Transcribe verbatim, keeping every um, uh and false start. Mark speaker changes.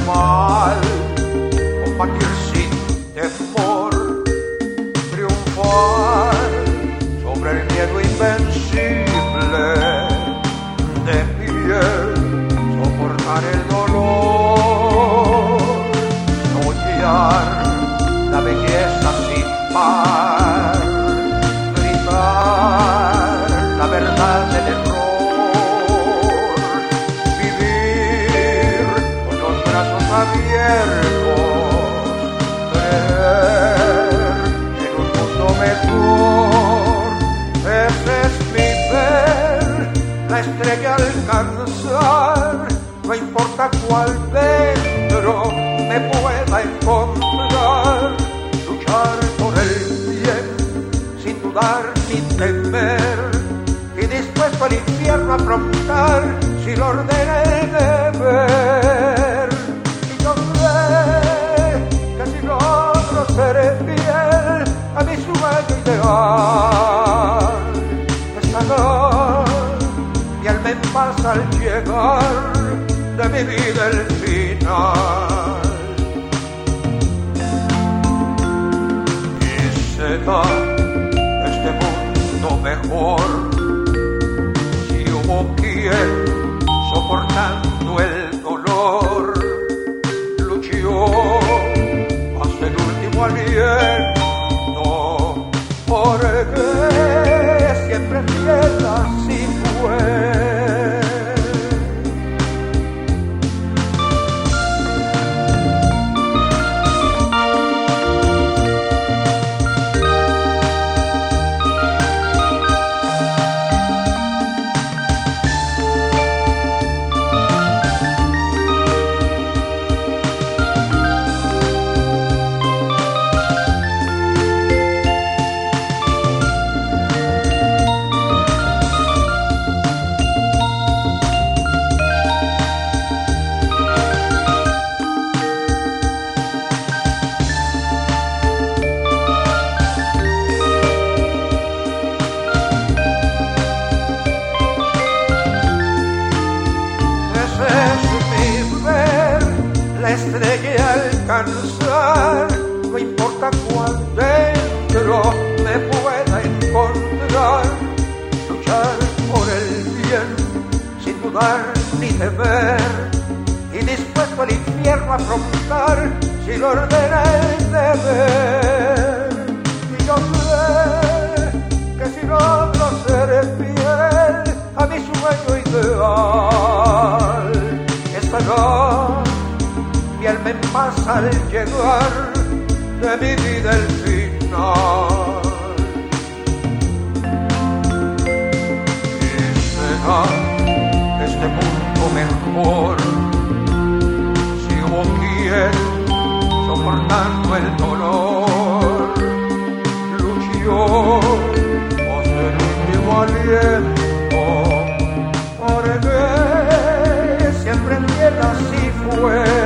Speaker 1: mal, combatir sin temor, triunfar sobre el miedo invencible, de pie soportar el dolor, odiar la belleza sin par, gritar la verdad del error, vivir con los brazos abiertos, creer en un mundo mejor. Ese es mi ver, la estrella alcanzar, no importa cuál dentro me pueda encontrar, luchar por el bien sin dudar ni temer, y dispuesto al infierno a afrontar si lo ordena el deber. Y yo sé que si logro ser fiel a mi sueño ideal, estará mi alma en paz al llegar de mi vida el final. Y será este mundo mejor si hubo quien, soportando el dolor, luchó hasta el último aliento, porque siempre fiel así fue. La estrella alcanzar, no importa cuál dentro me pueda encontrar, luchar por el bien sin dudar ni temer, y dispuesto al infierno a afrontar si lo ordena el deber. Y yo sé que si logro ser fiel a mi sueño ideal, estará mi alma en paz al llegar de mi vida el final. Y será este mundo mejor si hubo quien, soportando el dolor, luchó hasta el último aliento, porque siempre fiel así fue.